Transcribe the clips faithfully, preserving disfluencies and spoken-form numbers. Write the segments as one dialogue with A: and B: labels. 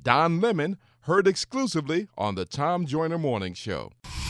A: Don Lemon, heard exclusively on the Tom Joyner Morning Show.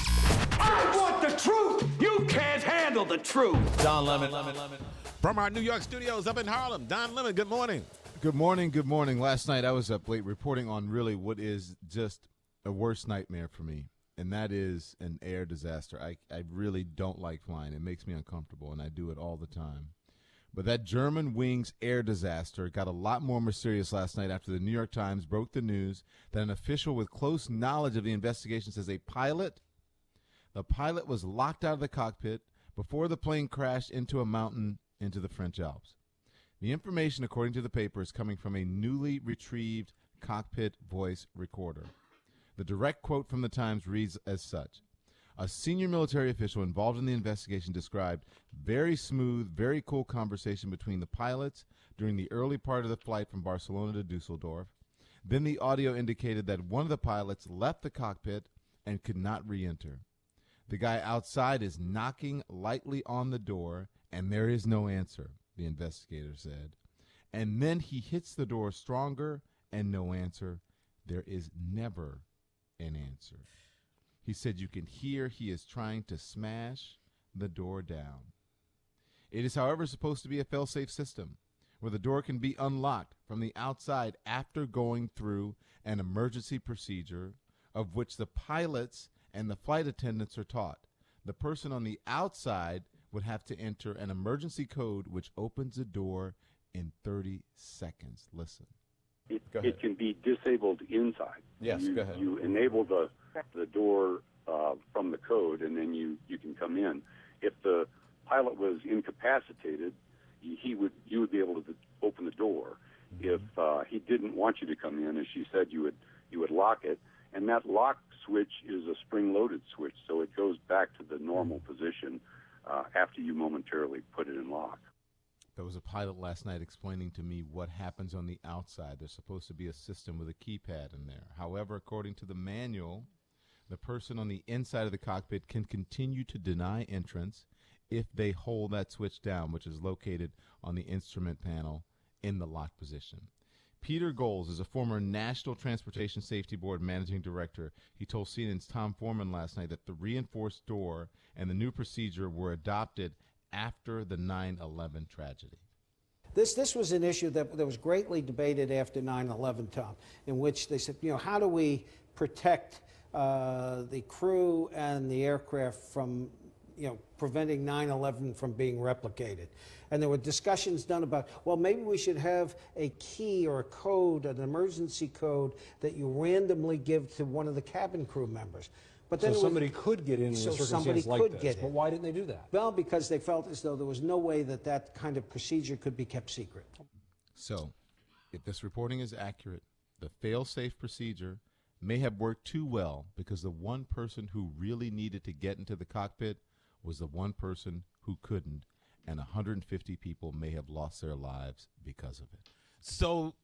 B: I want the truth. You can't handle the truth.
C: Don Lemon. Lemon, Lemon. From our New York studios up in Harlem, Don Lemon, good morning.
D: Good morning, good morning. Last night I was up late reporting on really what is just a worst nightmare for me, and that is an air disaster. I, I really don't like flying. It makes me uncomfortable, and I do it all the time. But that German Wings air disaster got a lot more mysterious last night after the New York Times broke the news that an official with close knowledge of the investigation says a pilot, the pilot was locked out of the cockpit before the plane crashed into a mountain into the French Alps. The information, according to the paper, is coming from a newly retrieved cockpit voice recorder. The direct quote from the Times reads as such. A senior military official involved in the investigation described very smooth, very cool conversation between the pilots during the early part of the flight from Barcelona to Dusseldorf. Then the audio indicated that one of the pilots left the cockpit and could not re-enter. The guy outside is knocking lightly on the door, and there is no answer, the investigator said. And then he hits the door stronger, and no answer. There is never an answer. He said you can hear he is trying to smash the door down. It is, however, supposed to be a fail-safe system where the door can be unlocked from the outside after going through an emergency procedure of which the pilots and the flight attendants are taught. The person on the outside would have to enter an emergency code which opens the door in thirty seconds. Listen.
E: It, it can be disabled inside.
D: Yes,
E: you,
D: go ahead.
E: You enable the the door uh, from the code, and then you, you can come in. If the pilot was incapacitated, he would you would be able to open the door. Mm-hmm. If uh, he didn't want you to come in, as she said, you would you would lock it, and that lock switch is a spring-loaded switch, so it goes back to the normal position uh, after you momentarily put it in lock.
D: There was a pilot last night explaining to me what happens on the outside. There's supposed to be a system with a keypad in there. However, according to the manual, the person on the inside of the cockpit can continue to deny entrance if they hold that switch down, which is located on the instrument panel in the lock position. Peter Goals is a former National Transportation Safety Board managing director. He told C N N's Tom Foreman last night that the reinforced door and the new procedure were adopted after the nine eleven tragedy.
F: This this was an issue that, that was greatly debated after nine eleven, Tom, in which they said, you know, how do we protect uh, the crew and the aircraft from, you know, preventing nine eleven from being replicated? And there were discussions done about, well, maybe we should have a key or a code, an emergency code that you randomly give to one of the cabin crew members. But then
G: so
F: was,
G: somebody could get in
F: so
G: in a
F: somebody
G: circumstance like
F: could
G: this.
F: Get
G: but
F: in.
G: why didn't they do that?
F: Well, because they felt as though there was no way that that kind of procedure could be kept secret.
D: So, if this reporting is accurate, the fail-safe procedure may have worked too well because the one person who really needed to get into the cockpit was the one person who couldn't, and one hundred fifty people may have lost their lives because of it.
C: So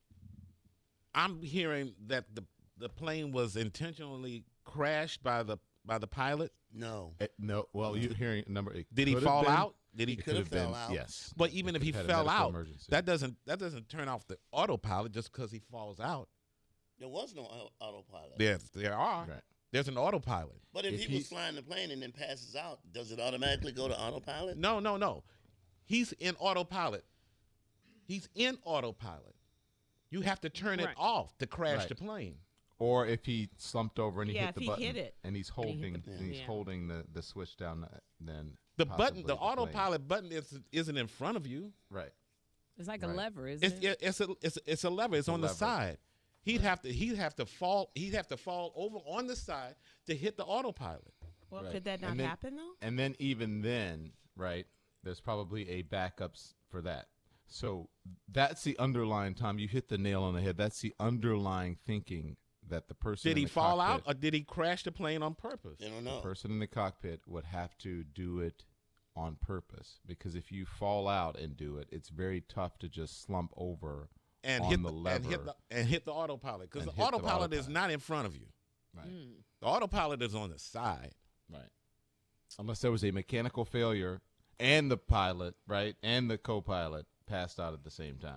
C: I'm hearing that the the plane was intentionally crashed by the by the pilot.
H: No.
D: Uh, no. Well, you're hearing a number.
C: Did he fall
D: been,
C: out? Did he
H: could have fell
D: been,
H: out?
D: Yes.
C: But even if he
D: had a
C: fell
D: medical
C: out,
D: emergency.
C: that doesn't that doesn't turn off the autopilot just because he falls out.
H: There was no au- autopilot.
C: Yes, there are.
D: Right.
C: There's an autopilot.
H: But if,
D: If
H: he,
D: he-
H: was flying the plane and then passes out, does it automatically go to autopilot?
C: No, no, no. He's in autopilot. He's in autopilot. You have to turn it
I: Right.
C: off to crash
D: Right.
C: the plane.
D: Or if he slumped over and he
I: Yeah,
D: hit
I: if
D: the
I: he
D: button
I: hit it.
D: and he's
I: And he hit
D: holding
I: the-
D: and he's
I: yeah.
D: holding the, the switch down, uh, then
C: The button,
D: possibly
C: the
D: plane-
C: autopilot button is, isn't in front of you.
D: Right.
I: It's like
D: Right.
I: a lever, isn't
C: It's
I: it?
C: it's a it's, it's a lever. It's
D: a
C: on the
D: lever.
C: side. He'd have to he'd have to fall he'd have to fall over on the side to hit the autopilot.
I: Well,
D: Right.
I: could that not
D: And then-
I: happen though?
D: And then even then, right, there's probably a backup s- for that. So that's the underlying, Tom, you hit the nail on the head. That's the underlying thinking that the person
C: Did
D: in
C: he
D: the
C: fall
D: cockpit,
C: out or did he crash the plane on purpose?
H: They don't
D: the
H: know.
D: person in the cockpit would have to do it on purpose, because if you fall out and do it, it's very tough to just slump over
C: And
D: on
C: hit
D: the
C: the,
D: lever.
C: and hit the and hit the autopilot because
D: And
C: the
D: hit the
C: autopilot is
D: autopilot.
C: not in front of you.
D: Right.
C: The autopilot is on the side.
D: Right. Unless there was a mechanical failure and the pilot, right, and the co-pilot passed out at the same time.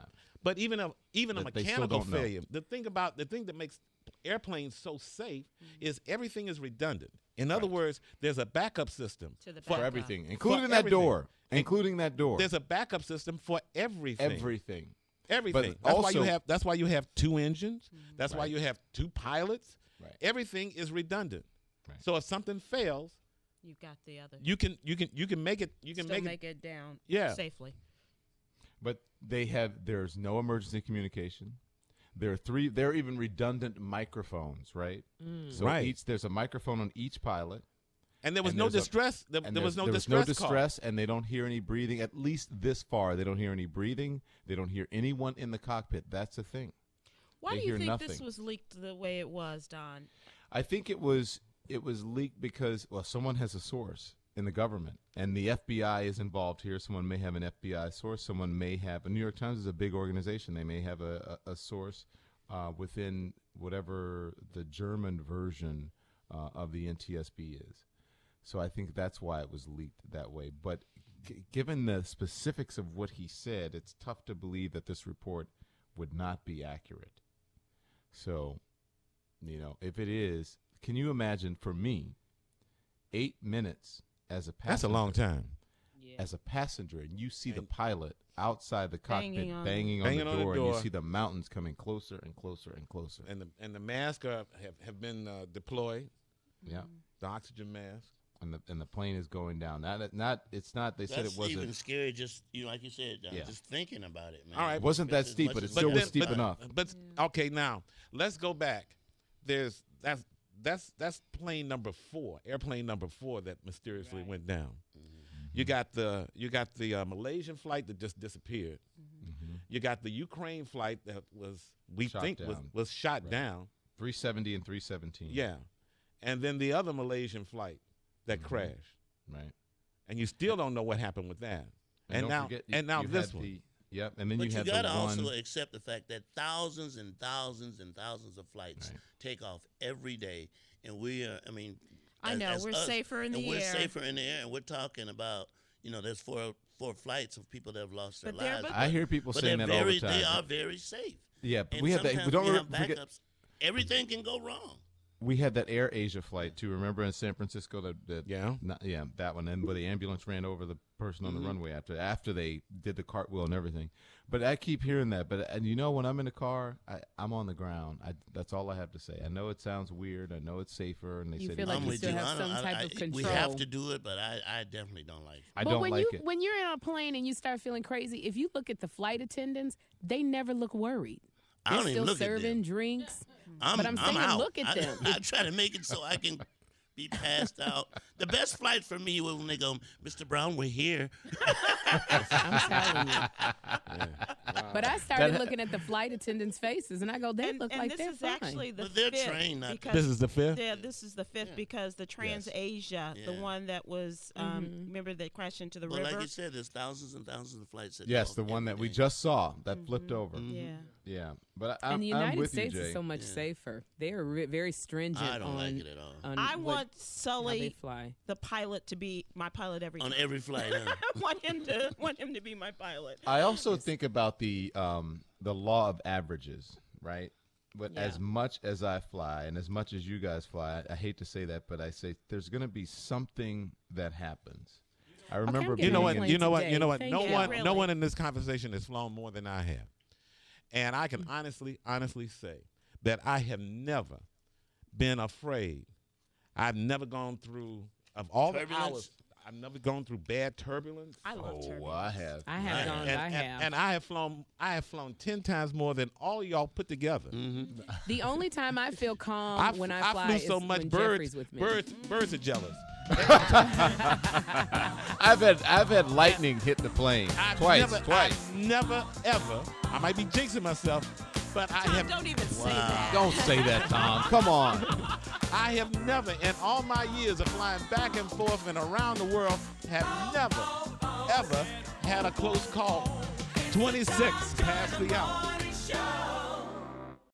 C: But even a even a
D: But they still
C: mechanical
D: don't know.
C: failure. The thing about the thing that makes airplanes so safe is everything is redundant. In other words, there's a backup system
G: To the
C: for
D: For
G: backup.
D: everything, including that
C: everything.
D: door.
C: And
D: Including that door.
C: There's a backup system for everything.
D: Everything.
C: Everything.
D: But
C: That's why you
D: also-
C: have. That's why you have two engines. That's why
D: Right.
C: you have two pilots.
D: Right.
C: Everything is redundant.
D: Right.
C: So if something fails,
G: You got the other.
C: you can you can you can make it. You can
G: Still
C: make,
G: make
C: it.
G: it down
C: Yeah.
G: safely.
D: But they have. There's no emergency communication. There are three. There are even redundant microphones, right? So
C: Right.
D: each there's a microphone on each pilot.
C: And there was
D: And
C: no
D: there's a-
C: distress. there
D: And
C: there was
D: there's-
C: no
D: there
C: distress.
D: was no
C: call.
D: distress, and they don't hear any breathing. At least this far, they don't hear any breathing. They don't hear anyone in the cockpit. That's the thing.
G: Why
D: They
G: do you
D: hear
G: think
D: nothing.
G: this was leaked the way it was, Don?
D: I think it was it was leaked because well, someone has a source in the government, and the F B I is involved here. Someone may have an F B I source. Someone may have. A New York Times is a big organization. They may have a, a, a source uh, within whatever the German version uh, of the N T S B is. So I think that's why it was leaked that way. But g- given the specifics of what he said, it's tough to believe that this report would not be accurate. So, you know, if it is, can you imagine for me, eight minutes as a passenger?
C: That's a long time.
G: Yeah.
D: As a passenger, and you see the
C: And-
D: pilot outside the cockpit
G: Banging on-
D: banging on,
C: Banging
D: the,
C: on the
D: door, and
C: door.
D: you see the mountains coming closer and closer and closer.
C: And the and the masks are, have have been uh, deployed.
D: Yeah,
C: The oxygen mask.
D: and the and the plane is going down. Not not it's not. They said
H: That's
D: it wasn't.
H: even scary. Just you know, like you said, John,
D: Yeah.
H: just thinking about it, man.
C: All right.
D: It wasn't that
H: As
D: steep,
H: much
D: but it
H: as
D: still
H: we
D: was
H: can
D: steep
H: find.
D: enough.
C: But okay, now let's go back. There's that's that's that's plane number four, airplane number four that mysteriously
G: Right.
C: went down.
D: Mm-hmm.
C: You got the you got the uh, Malaysian flight that just disappeared.
D: Mm-hmm.
C: You got the Ukraine flight that was we
D: Shot
C: think was
D: down.
C: was shot
D: Right.
C: down.
D: three seventy and three seventeen.
C: Yeah, and then the other Malaysian flight that
D: Mhm.
C: crashed,
D: Right.
C: and you still don't know what happened with that. And,
D: don't
C: now
D: forget, you-
C: and now
D: you
C: this
D: had
C: one.
D: the- yep, and then
H: But
D: you
H: you,
D: had
H: gotta
D: the
H: also
D: one.
H: accept the fact that thousands and thousands and thousands of flights
D: Right.
H: take off every day, and we are. I mean,
G: I
H: as-
G: know,
H: as
G: we're
H: us,
G: safer in
H: and
G: the
H: we're
G: air.
H: safer in the air, and we're talking about you know there's four four flights of people that have lost their
G: But they're-
H: lives.
G: but-
D: I hear people
H: but
D: saying
H: they're
D: that all
H: very,
D: the time.
H: They are very safe.
D: Yeah, but
H: And
D: we had that.
H: sometimes
D: We don't
H: when you have
D: forget.
H: backups. Everything can go wrong.
D: We had that Air Asia flight too. Remember in San Francisco that, that
C: Yeah.
D: not, yeah, that one, and where the ambulance ran over the person on the runway after after they did the cartwheel and everything. But I keep hearing that. But and you know, when I'm in a car, I, I'm on the ground. I, that's all I have to say. I know it sounds weird. I know it's safer, and they
I: You
D: said
I: feel
D: it's
I: like
H: I'm
I: you
H: with
I: still
H: you.
I: have
H: I
I: some
H: don't- I-
I: type
H: I-
I: of
H: We
I: control.
H: have to do it, but I, I definitely don't like it.
D: I
I: but
D: don't
I: when
D: like
I: you
D: it.
I: when you're in a plane and you start feeling crazy, if you look at the flight attendants, they never look worried.
H: I
I: They're
H: don't even
I: still
H: look at
I: serving
H: them.
I: drinks.
H: I'm,
I: But I'm saying
H: out.
I: look at
H: I,
I: them.
H: I try to make it so I can be passed out. The best flight for me was when they go, Mister Brown, we're here.
I: I'm telling you. But I started looking at the flight attendants' faces, and I go, they
G: and,
I: look
G: and
I: like
G: this
I: they're
G: is
I: fine.
G: actually the
H: But they're
G: fifth
H: trained not to-
G: because
C: This is the fifth?
G: Yeah, this is the fifth because the TransAsia, the
H: Yeah.
G: one that was, um,
I: Mhm.
G: remember that crashed into the
H: Well,
G: river.
H: like you said, there's thousands and thousands of flights. That
D: Yes,
H: go
D: the
H: off
D: one that
H: every
D: we
H: day.
D: just saw that flipped
H: Mm-hmm.
D: over.
G: Yeah.
D: Yeah, but I, I'm,
I: and the
D: I'm
I: United
D: with
I: States
D: you, Jay.
I: is so much
H: Yeah.
I: safer. They're re- very stringent
H: I don't
I: on,
H: like it at all.
I: on
G: I
I: what-
G: want
I: how they
G: Sully,
I: fly.
G: the pilot, to be my pilot every
H: On
G: time.
H: every flight, huh?
G: I want him to want him to be my pilot.
D: I also think about the um, the law of averages, right? But
G: Yeah.
D: as much as I fly and as much as you guys fly, I, I hate to say that, but I say there's going to be something that happens. I remember
I: I'm
C: You know
I: getting
C: what?
I: on a
C: You know what?
I: plane
C: You know what?
I: today.
C: No
I: Thank
C: one,
G: you.
C: no
G: Really?
C: one in this conversation has flown more than I have, and I can honestly, honestly say that I have never been afraid. I've never gone through of all the
H: Turbulence?
C: hours. I've never gone through bad turbulence.
G: I love
D: Oh,
G: turbulence.
D: I have.
I: I have
H: I-
I: gone.
C: and,
I: I
C: and-
I: have.
C: and I have flown. I have flown ten times more than all y'all put together.
H: Mm-hmm.
I: the only time I feel calm
C: I've-
I: when I
C: I
I: fly
C: flew
I: is
C: so much
I: when
C: birds.
I: Jeffrey's with me.
C: Birds, birds are jealous.
D: I've had I've had lightning hit the plane
C: I've
D: twice,
C: never,
D: twice.
C: I've never ever. I might be jinxing myself, but I
G: Tom,
C: have.
G: don't even say that.
D: Don't say that, Tom. Come on.
C: I have never, in all my years of flying back and forth and around the world, have never, ever had a close call. twenty-six past the hour.